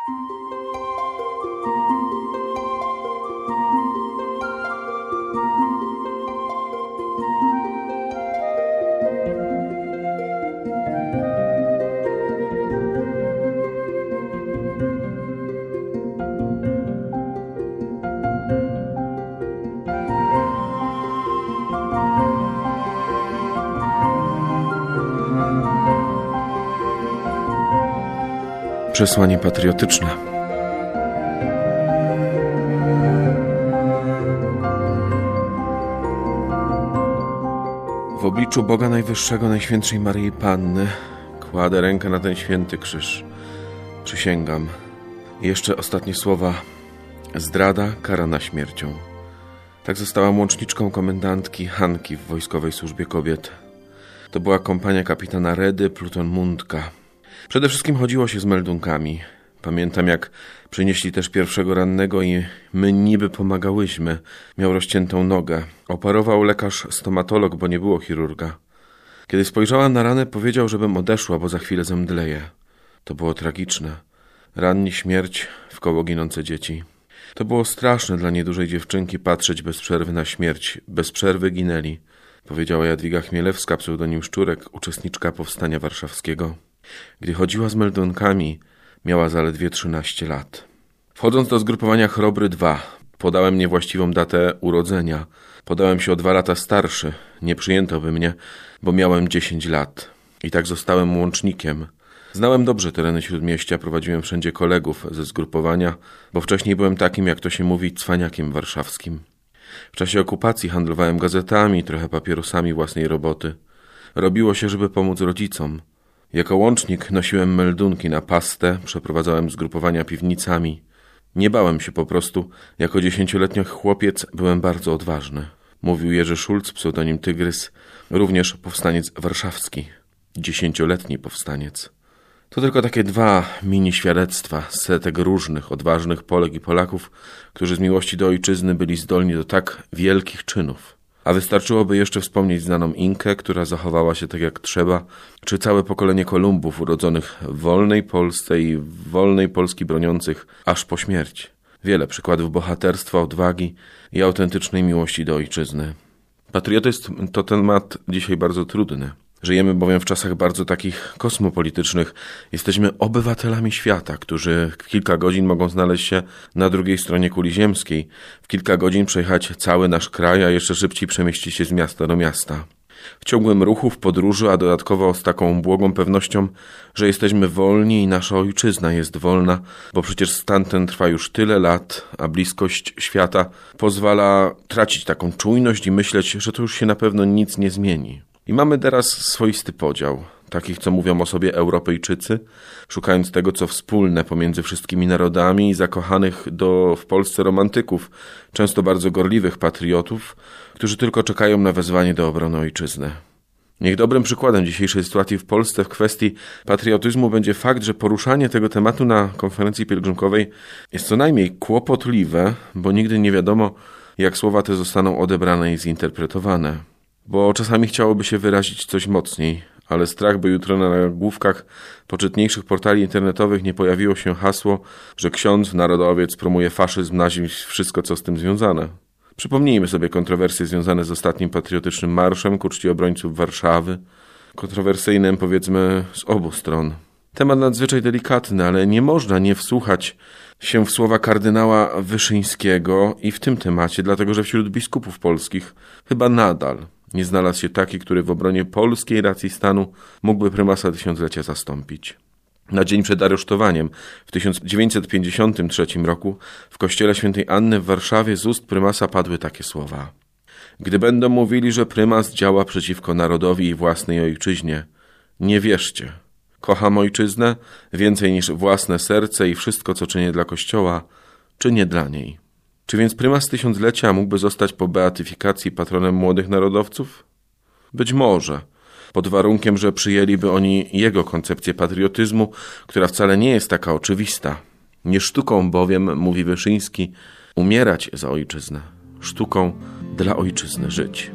Przesłanie patriotyczne. W obliczu Boga Najwyższego, Najświętszej Maryi Panny kładę rękę na ten święty krzyż. Przysięgam. I jeszcze ostatnie słowa. Zdrada karana śmiercią. Tak zostałam łączniczką komendantki Hanki w Wojskowej Służbie Kobiet. To była kompania kapitana Redy Pluton Mundka. Przede wszystkim chodziło się z meldunkami. Pamiętam, jak przynieśli też pierwszego rannego i my niby pomagałyśmy. Miał rozciętą nogę. Operował lekarz stomatolog, bo nie było chirurga. Kiedy spojrzałam na ranę, powiedział, żebym odeszła, bo za chwilę zemdleję. To było tragiczne. Ranni, śmierć, wkoło ginące dzieci. To było straszne dla niedużej dziewczynki patrzeć bez przerwy na śmierć. Bez przerwy ginęli, powiedziała Jadwiga Chmielewska, pseudonim Szczurek, uczestniczka Powstania Warszawskiego. Gdy chodziła z meldunkami, miała zaledwie 13 lat. Wchodząc do zgrupowania Chrobry 2, podałem niewłaściwą datę urodzenia. Podałem się o 2 lata starszy. Nie przyjęto by mnie, bo miałem 10 lat. I tak zostałem łącznikiem. Znałem dobrze tereny Śródmieścia, prowadziłem wszędzie kolegów ze zgrupowania, bo wcześniej byłem takim, jak to się mówi, cwaniakiem warszawskim. W czasie okupacji handlowałem gazetami, trochę papierosami własnej roboty. Robiło się, żeby pomóc rodzicom. Jako łącznik nosiłem meldunki na pastę, przeprowadzałem zgrupowania piwnicami. Nie bałem się po prostu. Jako 10-letni chłopiec byłem bardzo odważny. Mówił Jerzy Szulc, pseudonim Tygrys, również powstaniec warszawski. 10-letni powstaniec. To tylko takie 2 mini świadectwa z setek różnych, odważnych Polek i Polaków, którzy z miłości do ojczyzny byli zdolni do tak wielkich czynów. A wystarczyłoby jeszcze wspomnieć znaną Inkę, która zachowała się tak jak trzeba, czy całe pokolenie Kolumbów urodzonych w wolnej Polsce i wolnej Polski broniących aż po śmierć. Wiele przykładów bohaterstwa, odwagi i autentycznej miłości do ojczyzny. Patriotyzm to temat dzisiaj bardzo trudny. Żyjemy bowiem w czasach bardzo takich kosmopolitycznych. Jesteśmy obywatelami świata, którzy w kilka godzin mogą znaleźć się na drugiej stronie kuli ziemskiej. W kilka godzin przejechać cały nasz kraj, a jeszcze szybciej przemieścić się z miasta do miasta. W ciągłym ruchu, w podróży, a dodatkowo z taką błogą pewnością, że jesteśmy wolni i nasza ojczyzna jest wolna, bo przecież stan ten trwa już tyle lat, a bliskość świata pozwala tracić taką czujność i myśleć, że to już się na pewno nic nie zmieni. I mamy teraz swoisty podział, takich, co mówią o sobie Europejczycy, szukając tego, co wspólne pomiędzy wszystkimi narodami i zakochanych w Polsce romantyków, często bardzo gorliwych patriotów, którzy tylko czekają na wezwanie do obrony ojczyzny. Niech dobrym przykładem dzisiejszej sytuacji w Polsce w kwestii patriotyzmu będzie fakt, że poruszanie tego tematu na konferencji pielgrzymkowej jest co najmniej kłopotliwe, bo nigdy nie wiadomo, jak słowa te zostaną odebrane i zinterpretowane. Bo czasami chciałoby się wyrazić coś mocniej, ale strach, by jutro na nagłówkach poczytniejszych portali internetowych nie pojawiło się hasło, że ksiądz, narodowiec promuje faszyzm, nazizm, wszystko co z tym związane. Przypomnijmy sobie kontrowersje związane z ostatnim patriotycznym marszem ku czci obrońców Warszawy. Kontrowersyjnym, powiedzmy, z obu stron. Temat nadzwyczaj delikatny, ale nie można nie wsłuchać się w słowa kardynała Wyszyńskiego i w tym temacie, dlatego że wśród biskupów polskich chyba nadal nie znalazł się taki, który w obronie polskiej racji stanu mógłby prymasa tysiąclecia zastąpić. Na dzień przed aresztowaniem w 1953 roku w kościele świętej Anny w Warszawie z ust prymasa padły takie słowa. Gdy będą mówili, że prymas działa przeciwko narodowi i własnej ojczyźnie, nie wierzcie. Kocham ojczyznę więcej niż własne serce i wszystko, co czynię dla Kościoła, czynię dla niej. Czy więc prymas tysiąclecia mógłby zostać po beatyfikacji patronem młodych narodowców? Być może, pod warunkiem, że przyjęliby oni jego koncepcję patriotyzmu, która wcale nie jest taka oczywista. Nie sztuką bowiem, mówi Wyszyński, umierać za ojczyznę. Sztuką dla ojczyzny żyć.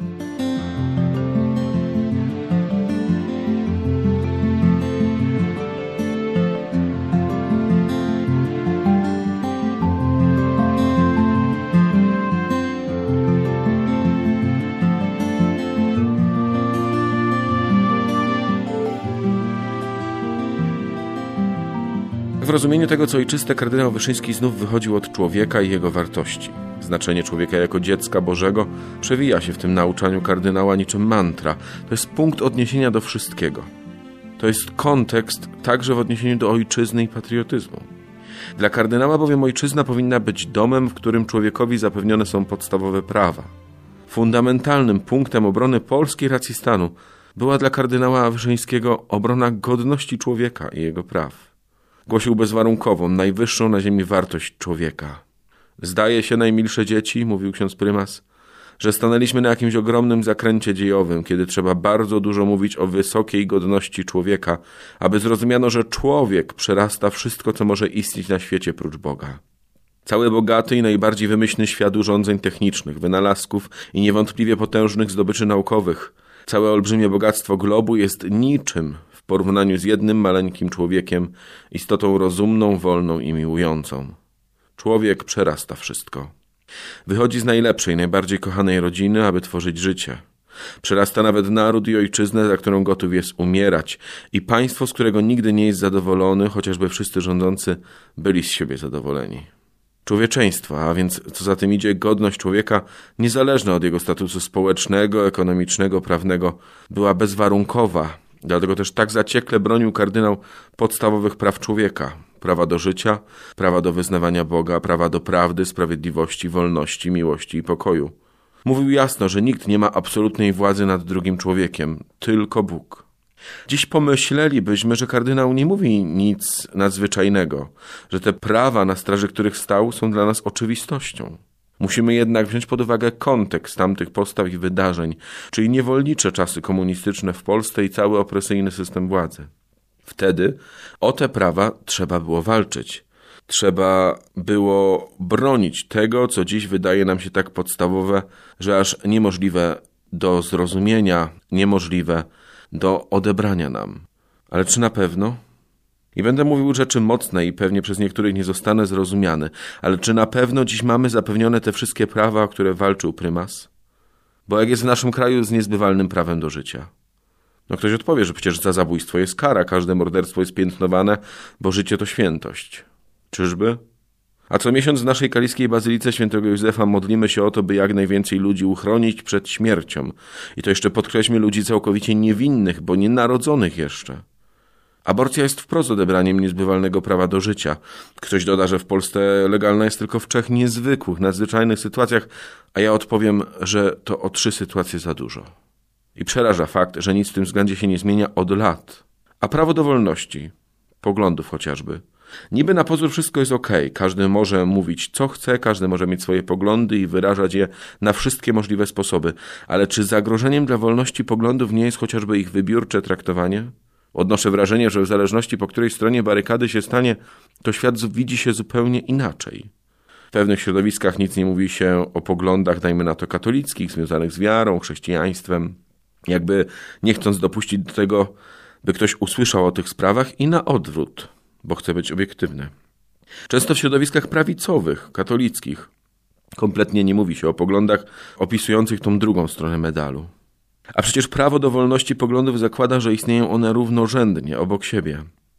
W rozumieniu tego, co ojczyste, kardynał Wyszyński znów wychodził od człowieka i jego wartości. Znaczenie człowieka jako dziecka Bożego przewija się w tym nauczaniu kardynała niczym mantra. To jest punkt odniesienia do wszystkiego. To jest kontekst także w odniesieniu do ojczyzny i patriotyzmu. Dla kardynała bowiem ojczyzna powinna być domem, w którym człowiekowi zapewnione są podstawowe prawa. Fundamentalnym punktem obrony polskiej racji stanu była dla kardynała Wyszyńskiego obrona godności człowieka i jego praw. Głosił bezwarunkową, najwyższą na ziemi wartość człowieka. Zdaje się, najmilsze dzieci, mówił ksiądz prymas, że stanęliśmy na jakimś ogromnym zakręcie dziejowym, kiedy trzeba bardzo dużo mówić o wysokiej godności człowieka, aby zrozumiano, że człowiek przerasta wszystko, co może istnieć na świecie prócz Boga. Cały bogaty i najbardziej wymyślny świat urządzeń technicznych, wynalazków i niewątpliwie potężnych zdobyczy naukowych, całe olbrzymie bogactwo globu jest niczym w porównaniu z jednym maleńkim człowiekiem, istotą rozumną, wolną i miłującą. Człowiek przerasta wszystko. Wychodzi z najlepszej, najbardziej kochanej rodziny, aby tworzyć życie. Przerasta nawet naród i ojczyznę, za którą gotów jest umierać, i państwo, z którego nigdy nie jest zadowolony, chociażby wszyscy rządzący byli z siebie zadowoleni. Człowieczeństwo, a więc co za tym idzie godność człowieka, niezależna od jego statusu społecznego, ekonomicznego, prawnego, była bezwarunkowa. Dlatego też tak zaciekle bronił kardynał podstawowych praw człowieka. Prawa do życia, prawa do wyznawania Boga, prawa do prawdy, sprawiedliwości, wolności, miłości i pokoju. Mówił jasno, że nikt nie ma absolutnej władzy nad drugim człowiekiem, tylko Bóg. Dziś pomyślelibyśmy, że kardynał nie mówi nic nadzwyczajnego, że te prawa, na straży których stał, są dla nas oczywistością. Musimy jednak wziąć pod uwagę kontekst tamtych postaw i wydarzeń, czyli niewolnicze czasy komunistyczne w Polsce i cały opresyjny system władzy. Wtedy o te prawa trzeba było walczyć. Trzeba było bronić tego, co dziś wydaje nam się tak podstawowe, że aż niemożliwe do zrozumienia, niemożliwe do odebrania nam. Ale czy na pewno? I będę mówił rzeczy mocne i pewnie przez niektórych nie zostanę zrozumiany, ale czy na pewno dziś mamy zapewnione te wszystkie prawa, o które walczył prymas? Bo jak jest w naszym kraju z niezbywalnym prawem do życia? No ktoś odpowie, że przecież za zabójstwo jest kara, każde morderstwo jest piętnowane, bo życie to świętość. Czyżby? A co miesiąc w naszej kaliskiej bazylice świętego Józefa modlimy się o to, by jak najwięcej ludzi uchronić przed śmiercią. I to jeszcze podkreślmy ludzi całkowicie niewinnych, bo nienarodzonych jeszcze. Aborcja jest wprost odebraniem niezbywalnego prawa do życia. Ktoś doda, że w Polsce legalna jest tylko w 3 niezwykłych, nadzwyczajnych sytuacjach, a ja odpowiem, że to o 3 sytuacje za dużo. I przeraża fakt, że nic w tym względzie się nie zmienia od lat. A prawo do wolności, poglądów chociażby. Niby na pozór wszystko jest okej. Każdy może mówić co chce, każdy może mieć swoje poglądy i wyrażać je na wszystkie możliwe sposoby. Ale czy zagrożeniem dla wolności poglądów nie jest chociażby ich wybiórcze traktowanie? Odnoszę wrażenie, że w zależności po której stronie barykady się stanie, to świat widzi się zupełnie inaczej. W pewnych środowiskach nic nie mówi się o poglądach, dajmy na to katolickich, związanych z wiarą, chrześcijaństwem. Jakby nie chcąc dopuścić do tego, by ktoś usłyszał o tych sprawach i na odwrót, bo chce być obiektywny. Często w środowiskach prawicowych, katolickich, kompletnie nie mówi się o poglądach opisujących tą drugą stronę medalu. A przecież prawo do wolności poglądów zakłada, że istnieją one równorzędnie, obok siebie.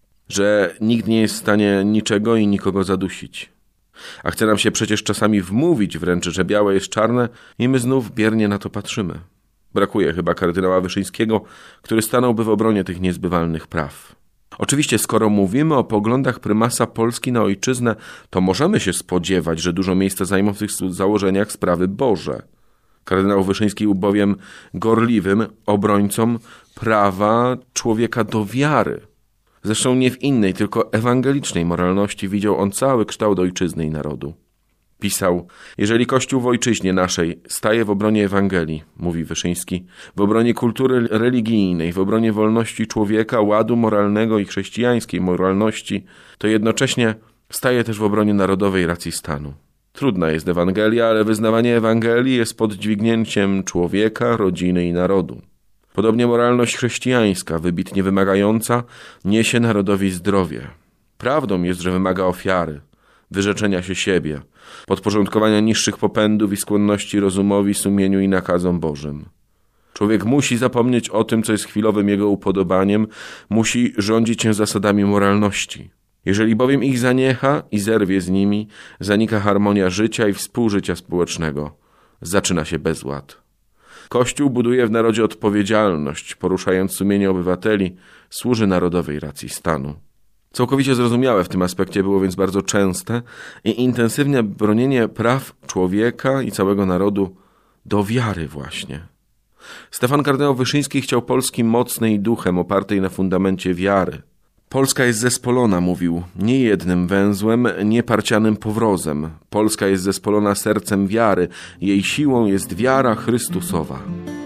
Że nikt nie jest w stanie niczego i nikogo zadusić. A chce nam się przecież czasami wmówić wręcz, że białe jest czarne i my znów biernie na to patrzymy. Brakuje chyba kardynała Wyszyńskiego, który stanąłby w obronie tych niezbywalnych praw. Oczywiście, skoro mówimy o poglądach prymasa Polski na ojczyznę, to możemy się spodziewać, że dużo miejsca zajmą w tych założeniach sprawy Boże. Kardynał Wyszyński był bowiem gorliwym obrońcą prawa człowieka do wiary. Zresztą nie w innej, tylko ewangelicznej moralności widział on cały kształt ojczyzny i narodu. Pisał: jeżeli Kościół w ojczyźnie naszej staje w obronie Ewangelii, mówi Wyszyński, w obronie kultury religijnej, w obronie wolności człowieka, ładu moralnego i chrześcijańskiej moralności, to jednocześnie staje też w obronie narodowej racji stanu. Trudna jest Ewangelia, ale wyznawanie Ewangelii jest podźwignięciem człowieka, rodziny i narodu. Podobnie moralność chrześcijańska, wybitnie wymagająca, niesie narodowi zdrowie. Prawdą jest, że wymaga ofiary, wyrzeczenia się siebie, podporządkowania niższych popędów i skłonności rozumowi, sumieniu i nakazom Bożym. Człowiek musi zapomnieć o tym, co jest chwilowym jego upodobaniem, musi rządzić się zasadami moralności. Jeżeli bowiem ich zaniecha i zerwie z nimi, zanika harmonia życia i współżycia społecznego. Zaczyna się bezład. Kościół buduje w narodzie odpowiedzialność, poruszając sumienie obywateli, służy narodowej racji stanu. Całkowicie zrozumiałe w tym aspekcie było więc bardzo częste i intensywne bronienie praw człowieka i całego narodu do wiary właśnie. Stefan kardynał Wyszyński chciał Polski mocnej duchem, opartej na fundamencie wiary. Polska jest zespolona, mówił, nie jednym węzłem, nie parcianym powrozem. Polska jest zespolona sercem wiary, jej siłą jest wiara Chrystusowa.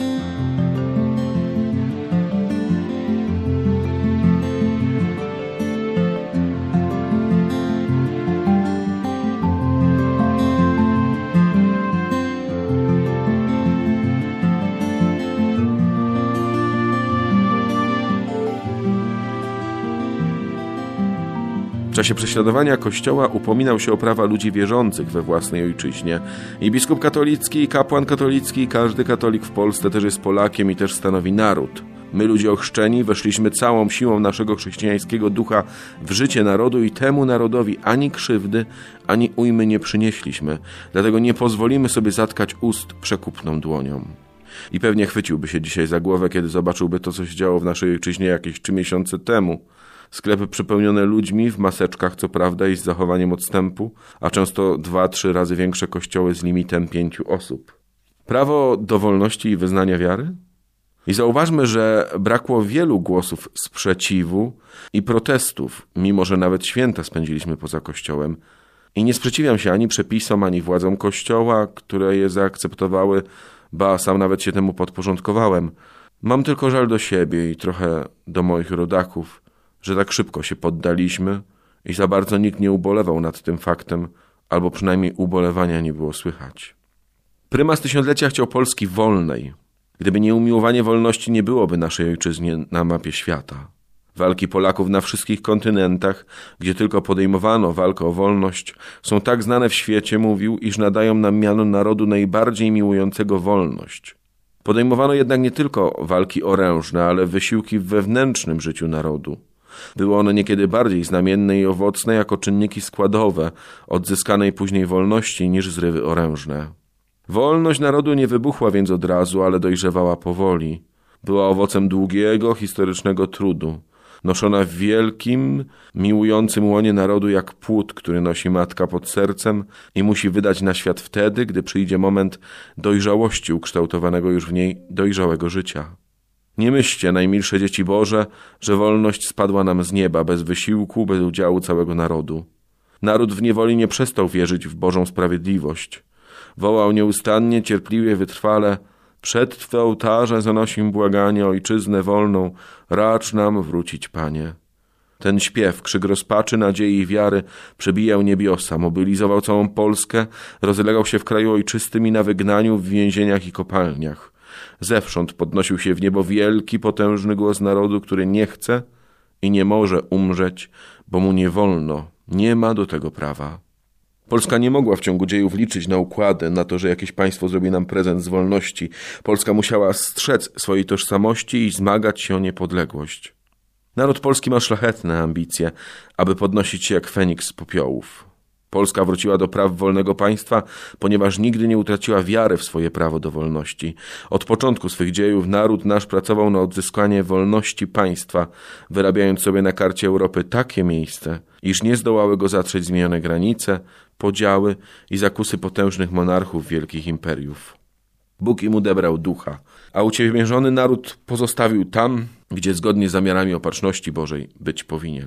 W czasie prześladowania Kościoła upominał się o prawa ludzi wierzących we własnej ojczyźnie. I biskup katolicki, i kapłan katolicki, i każdy katolik w Polsce też jest Polakiem i też stanowi naród. My, ludzie ochrzczeni, weszliśmy całą siłą naszego chrześcijańskiego ducha w życie narodu i temu narodowi ani krzywdy, ani ujmy nie przynieśliśmy. Dlatego nie pozwolimy sobie zatkać ust przekupną dłonią. I pewnie chwyciłby się dzisiaj za głowę, kiedy zobaczyłby to, co się działo w naszej ojczyźnie jakieś 3 miesiące temu. Sklepy przepełnione ludźmi, w maseczkach co prawda i z zachowaniem odstępu, a często 2-3 razy większe kościoły z limitem 5 osób. Prawo do wolności i wyznania wiary? I zauważmy, że brakło wielu głosów sprzeciwu i protestów, mimo że nawet święta spędziliśmy poza kościołem. I nie sprzeciwiam się ani przepisom, ani władzom kościoła, które je zaakceptowały, ba, sam nawet się temu podporządkowałem. Mam tylko żal do siebie i trochę do moich rodaków, że tak szybko się poddaliśmy i za bardzo nikt nie ubolewał nad tym faktem, albo przynajmniej ubolewania nie było słychać. Prymas tysiąclecia chciał Polski wolnej. Gdyby nie umiłowanie wolności, nie byłoby naszej ojczyzny na mapie świata. Walki Polaków na wszystkich kontynentach, gdzie tylko podejmowano walkę o wolność, są tak znane w świecie, mówił, iż nadają nam miano narodu najbardziej miłującego wolność. Podejmowano jednak nie tylko walki orężne, ale wysiłki w wewnętrznym życiu narodu. Były one niekiedy bardziej znamienne i owocne jako czynniki składowe odzyskanej później wolności niż zrywy orężne. Wolność narodu nie wybuchła więc od razu, ale dojrzewała powoli. Była owocem długiego, historycznego trudu. Noszona w wielkim, miłującym łonie narodu jak płód, który nosi matka pod sercem i musi wydać na świat wtedy, gdy przyjdzie moment dojrzałości ukształtowanego już w niej dojrzałego życia. Nie myślcie, najmilsze dzieci Boże, że wolność spadła nam z nieba bez wysiłku, bez udziału całego narodu. Naród w niewoli nie przestał wierzyć w Bożą sprawiedliwość. Wołał nieustannie, cierpliwie, wytrwale: przed Twe ołtarze zanosim błaganie, ojczyznę wolną, racz nam wrócić, Panie. Ten śpiew, krzyk rozpaczy, nadziei i wiary przebijał niebiosa, mobilizował całą Polskę, rozlegał się w kraju ojczystym i na wygnaniu, w więzieniach i kopalniach. Zewsząd podnosił się w niebo wielki, potężny głos narodu, który nie chce i nie może umrzeć, bo mu nie wolno, nie ma do tego prawa. Polska nie mogła w ciągu dziejów liczyć na układy, na to, że jakieś państwo zrobi nam prezent z wolności. Polska musiała strzec swojej tożsamości i zmagać się o niepodległość. Naród polski ma szlachetne ambicje, aby podnosić się jak Feniks z popiołów. Polska wróciła do praw wolnego państwa, ponieważ nigdy nie utraciła wiary w swoje prawo do wolności. Od początku swych dziejów naród nasz pracował na odzyskanie wolności państwa, wyrabiając sobie na karcie Europy takie miejsce, iż nie zdołały go zatrzeć zmienione granice, podziały i zakusy potężnych monarchów wielkich imperiów. Bóg im odebrał ducha, a uciemiężony naród pozostawił tam, gdzie zgodnie z zamiarami opatrzności Bożej być powinien.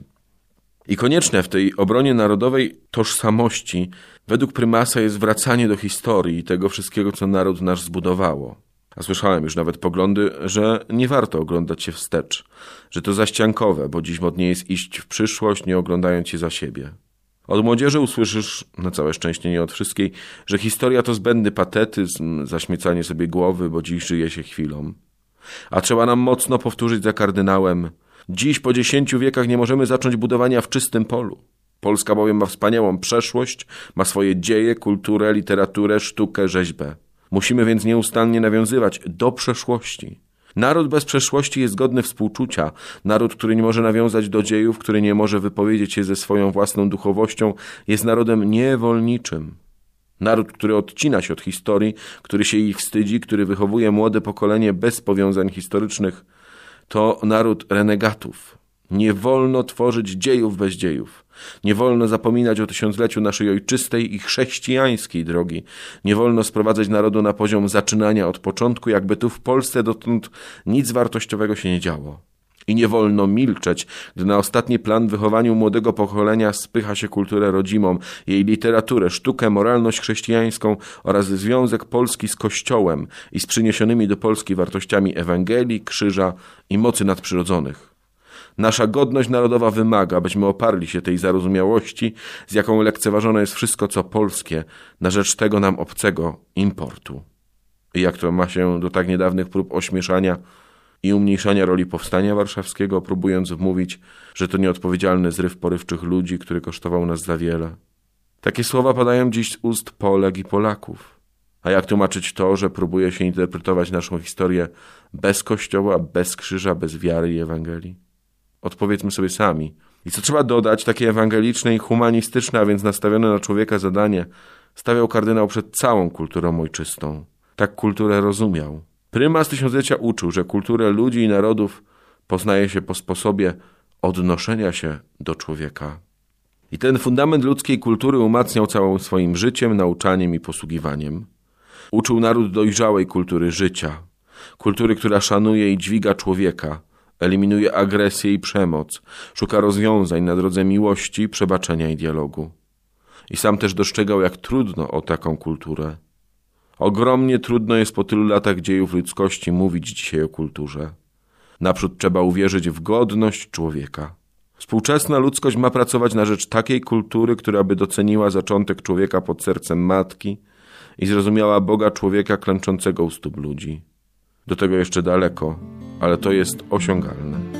I konieczne w tej obronie narodowej tożsamości według prymasa jest wracanie do historii i tego wszystkiego, co naród nasz zbudowało. A słyszałem już nawet poglądy, że nie warto oglądać się wstecz, że to zaściankowe, bo dziś modnie jest iść w przyszłość, nie oglądając się za siebie. Od młodzieży usłyszysz, na całe szczęście nie od wszystkiej, że historia to zbędny patetyzm, zaśmiecanie sobie głowy, bo dziś żyje się chwilą. A trzeba nam mocno powtórzyć za kardynałem: dziś po 10 wiekach nie możemy zacząć budowania w czystym polu. Polska bowiem ma wspaniałą przeszłość, ma swoje dzieje, kulturę, literaturę, sztukę, rzeźbę. Musimy więc nieustannie nawiązywać do przeszłości. Naród bez przeszłości jest godny współczucia. Naród, który nie może nawiązać do dziejów, który nie może wypowiedzieć się ze swoją własną duchowością, jest narodem niewolniczym. Naród, który odcina się od historii, który się jej wstydzi, który wychowuje młode pokolenie bez powiązań historycznych, to naród renegatów. Nie wolno tworzyć dziejów bez dziejów. Nie wolno zapominać o tysiącleciu naszej ojczystej i chrześcijańskiej drogi. Nie wolno sprowadzać narodu na poziom zaczynania od początku, jakby tu w Polsce dotąd nic wartościowego się nie działo. I nie wolno milczeć, gdy na ostatni plan w wychowaniu młodego pokolenia spycha się kulturę rodzimą, jej literaturę, sztukę, moralność chrześcijańską oraz związek Polski z Kościołem i z przyniesionymi do Polski wartościami Ewangelii, krzyża i mocy nadprzyrodzonych. Nasza godność narodowa wymaga, byśmy oparli się tej zarozumiałości, z jaką lekceważone jest wszystko, co polskie, na rzecz tego nam obcego importu. I jak to ma się do tak niedawnych prób ośmieszania i umniejszania roli Powstania Warszawskiego, próbując wmówić, że to nieodpowiedzialny zryw porywczych ludzi, który kosztował nas za wiele. Takie słowa padają dziś z ust Polek i Polaków. A jak tłumaczyć to, że próbuje się interpretować naszą historię bez Kościoła, bez krzyża, bez wiary i Ewangelii? Odpowiedzmy sobie sami. I co trzeba dodać, takie ewangeliczne i humanistyczne, a więc nastawione na człowieka zadanie, stawiał kardynał przed całą kulturą ojczystą. Tak kulturę rozumiał. Prymas tysiąclecia uczył, że kulturę ludzi i narodów poznaje się po sposobie odnoszenia się do człowieka. I ten fundament ludzkiej kultury umacniał całym swoim życiem, nauczaniem i posługiwaniem. Uczył naród dojrzałej kultury życia, kultury, która szanuje i dźwiga człowieka, eliminuje agresję i przemoc, szuka rozwiązań na drodze miłości, przebaczenia i dialogu. I sam też dostrzegał, jak trudno o taką kulturę. Ogromnie trudno jest po tylu latach dziejów ludzkości mówić dzisiaj o kulturze. Naprzód trzeba uwierzyć w godność człowieka. Współczesna ludzkość ma pracować na rzecz takiej kultury, która by doceniła zaczątek człowieka pod sercem matki i zrozumiała Boga człowieka klęczącego u stóp ludzi. Do tego jeszcze daleko, ale to jest osiągalne.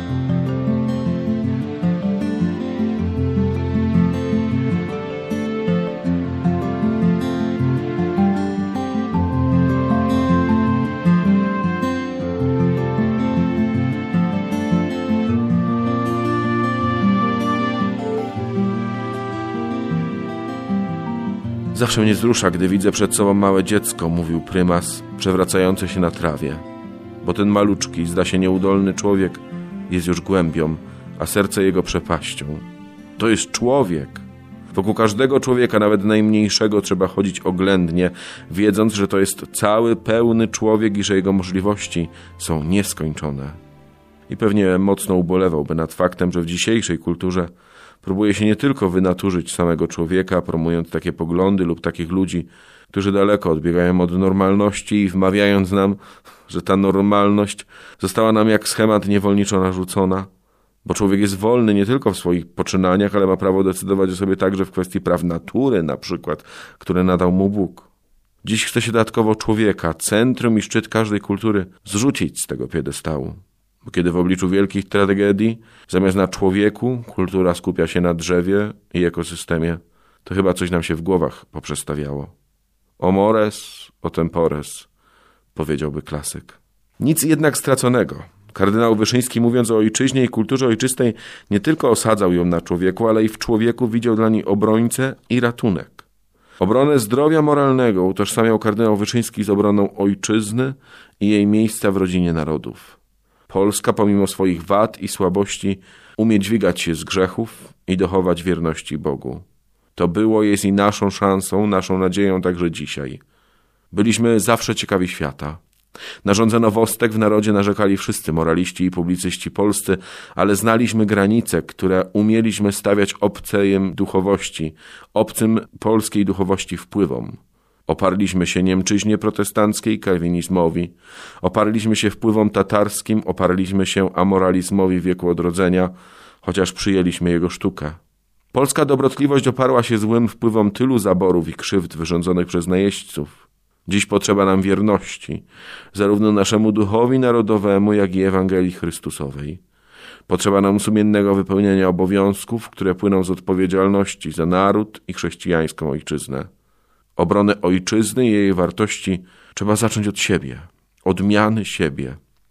Zawsze mnie wzrusza, gdy widzę przed sobą małe dziecko, mówił prymas, przewracające się na trawie. Bo ten maluczki, zda się nieudolny człowiek, jest już głębią, a serce jego przepaścią. To jest człowiek. Wokół każdego człowieka, nawet najmniejszego, trzeba chodzić oględnie, wiedząc, że to jest cały, pełny człowiek i że jego możliwości są nieskończone. I pewnie mocno ubolewałby nad faktem, że w dzisiejszej kulturze próbuje się nie tylko wynaturzyć samego człowieka, promując takie poglądy lub takich ludzi, którzy daleko odbiegają od normalności i wmawiając nam, że ta normalność została nam jak schemat niewolniczo narzucona, bo człowiek jest wolny nie tylko w swoich poczynaniach, ale ma prawo decydować o sobie także w kwestii praw natury, na przykład, które nadał mu Bóg. Dziś chce się dodatkowo człowieka, centrum i szczyt każdej kultury, zrzucić z tego piedestału. Bo kiedy w obliczu wielkich tragedii, zamiast na człowieku, kultura skupia się na drzewie i ekosystemie, to chyba coś nam się w głowach poprzestawiało. O mores, o tempores, powiedziałby klasyk. Nic jednak straconego. Kardynał Wyszyński, mówiąc o ojczyźnie i kulturze ojczystej, nie tylko osadzał ją na człowieku, ale i w człowieku widział dla niej obrońcę i ratunek. Obronę zdrowia moralnego utożsamiał kardynał Wyszyński z obroną ojczyzny i jej miejsca w rodzinie narodów. Polska, pomimo swoich wad i słabości, umie dźwigać się z grzechów i dochować wierności Bogu. To było, jest i naszą szansą, naszą nadzieją także dzisiaj. Byliśmy zawsze ciekawi świata. Na rządze nowostek w narodzie narzekali wszyscy moraliści i publicyści polscy, ale znaliśmy granice, które umieliśmy stawiać obcej duchowości, obcym polskiej duchowości wpływom. Oparliśmy się niemczyźnie protestanckiej, kalwinizmowi, oparliśmy się wpływom tatarskim, oparliśmy się amoralizmowi wieku odrodzenia, chociaż przyjęliśmy jego sztukę. Polska dobrotliwość oparła się złym wpływom tylu zaborów i krzywd wyrządzonych przez najeźdźców. Dziś potrzeba nam wierności, zarówno naszemu duchowi narodowemu, jak i Ewangelii Chrystusowej. Potrzeba nam sumiennego wypełniania obowiązków, które płyną z odpowiedzialności za naród i chrześcijańską ojczyznę. Obronę ojczyzny i jej wartości trzeba zacząć od siebie, odmiany siebie.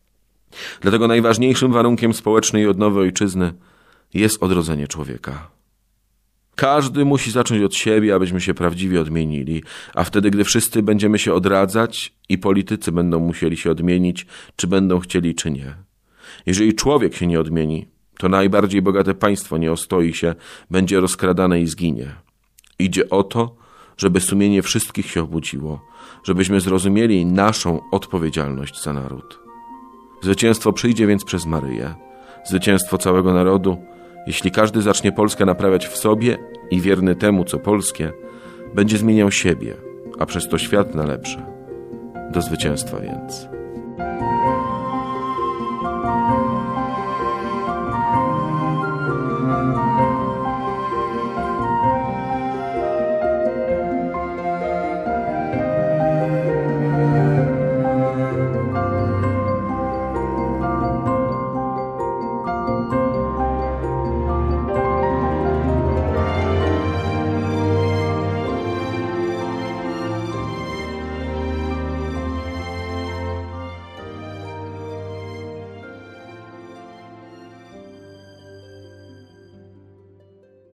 Dlatego najważniejszym warunkiem społecznej odnowy ojczyzny jest odrodzenie człowieka. Każdy musi zacząć od siebie, abyśmy się prawdziwie odmienili, a wtedy, gdy wszyscy będziemy się odradzać i politycy będą musieli się odmienić, czy będą chcieli, czy nie. Jeżeli człowiek się nie odmieni, to najbardziej bogate państwo nie ostoi się, będzie rozkradane i zginie. Idzie o to, żeby sumienie wszystkich się obudziło, żebyśmy zrozumieli naszą odpowiedzialność za naród. Zwycięstwo przyjdzie więc przez Maryję, zwycięstwo całego narodu, jeśli każdy zacznie Polskę naprawiać w sobie i wierny temu, co polskie, będzie zmieniał siebie, a przez to świat na lepsze. Do zwycięstwa więc.